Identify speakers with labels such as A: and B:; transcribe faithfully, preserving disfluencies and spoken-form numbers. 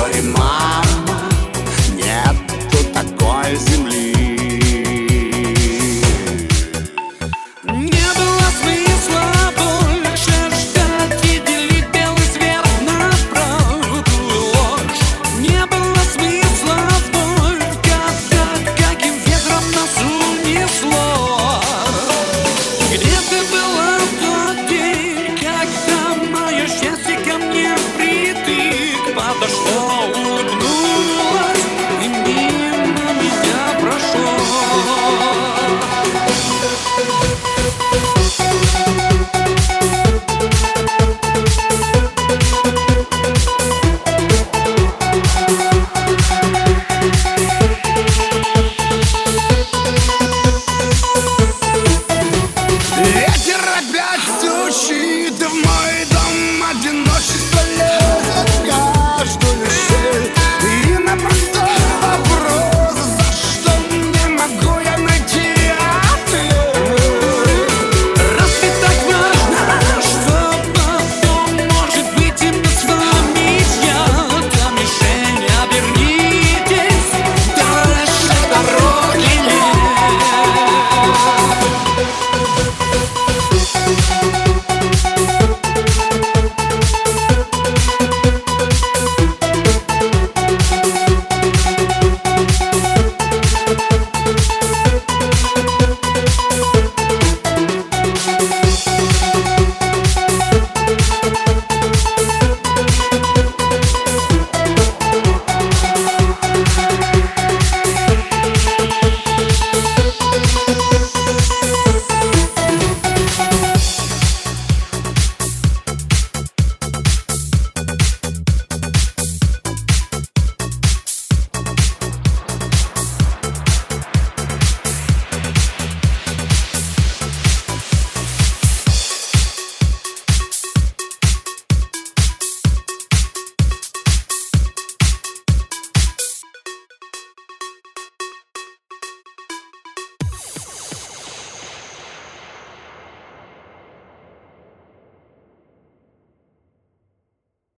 A: Ой, мама, нету такой земли. Не было смысла больше ждать и делить белый свет на правду ложь. Не было смысла вновь гадать, каким ветром нас унесло. Где ты была в тот день, когда мое счастье ко мне впритык подошло?